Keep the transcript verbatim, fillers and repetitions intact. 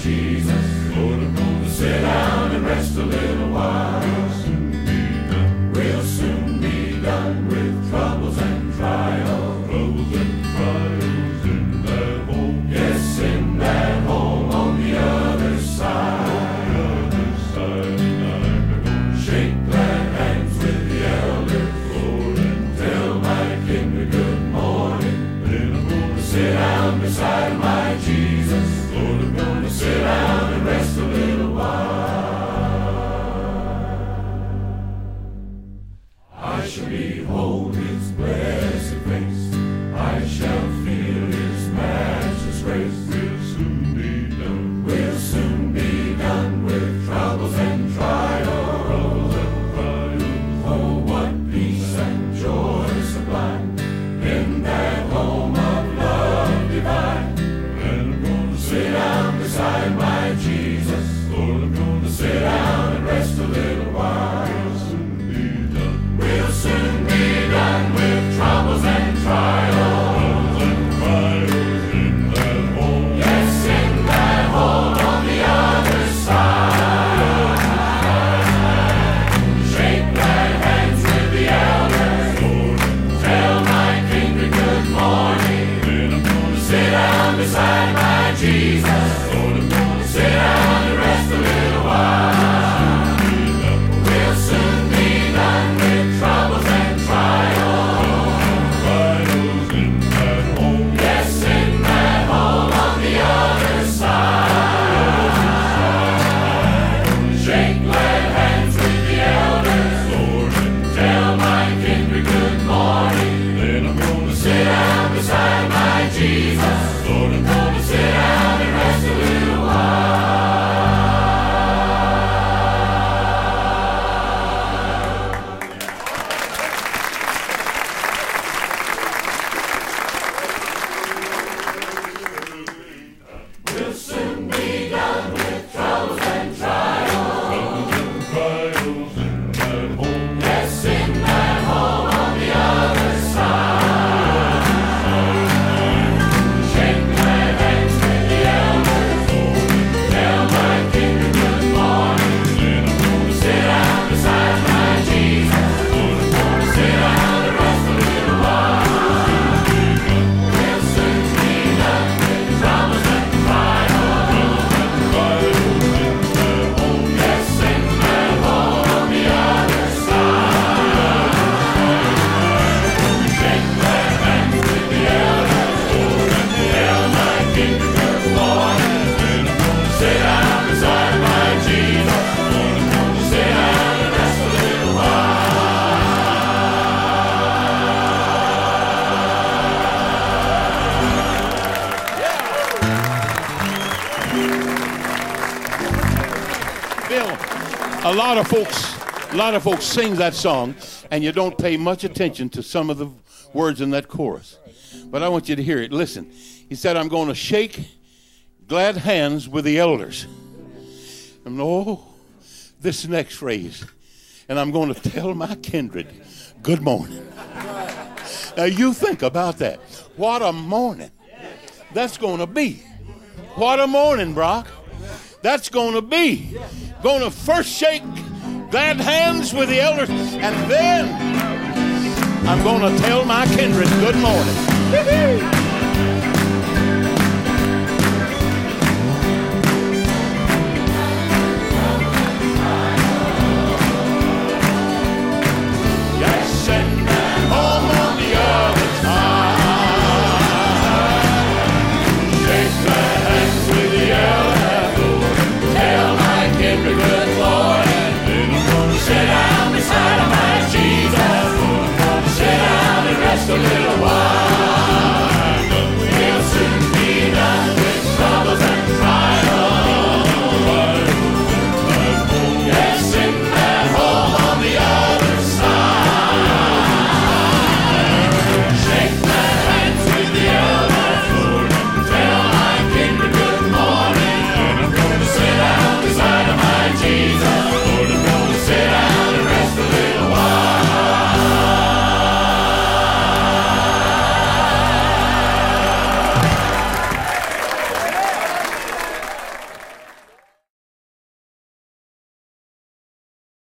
Jesus. Lord, I'm gonna sit down and rest a little while. We'll soon be done with troubles and trials. Troubles and trials in that home. Yes, in that home on the other side. The other side, and I'm gonna shake glad hands with the elders, Lord, and tell my kindred good morning. Then I'm gonna sit down beside my Jesus. Lord, I'm gonna sit down and rest a little while. I shall behold his blessed face. I shall feel his matchless grace. We'll soon be done. We'll soon be done with troubles and trials. Troubles and trials. Oh, what peace and joy sublime in that home of love divine. And I'm gonna sit down beside my Jesus. Lord, I'm gonna sit down and rest a little while. We'll soon be done with troubles and trials. Troubles and trials in that home. Yes, in that home on the other side. Shake glad hands with the elders. Lord, tell my kindred good morning. Then I'm gonna sit down beside my Jesus. Lord, I'm gonna sit down and rest a little while. We'll soon be done with troubles and trials. Trials in that home. Yes, in that home on the other side. Shake glad hands with the elders, Lord, and tell my kindred good morning. Then I'm gonna sit down beside my Jesus. Lord, I'm gonna sit down and rest a little while. We'll soon be done with troubles and trials. Troubles and trials in that home. Yes, in that home on the other side. Shake glad hands with the elders, Lord, tell my kindred good morning. Then I'm gonna sit down beside my Jesus. Lord, I'm gonna sit down and rest a little while. We'll soon be done with troubles and trials. Troubles and trials in that home. Yes, in that home on the other side. Shake glad hands with the elders, Lord, and tell my kindred good morning. Then I'm gonna sit down beside my Jesus. Lord, I'm gonna sit down and rest a little while. Bill, a lot of folks, a lot of folks sing that song, and you don't pay much attention to some of the words in that chorus. But I want you to hear it. Listen, he said, "I'm going to shake glad hands with the elders." And oh, this next phrase, "and I'm going to tell my kindred good morning." Now you think about that. What a morning that's going to be. What a morning, Brock. That's going to be. Going to first shake glad hands with the elders, and then I'm going to tell my kindred good morning.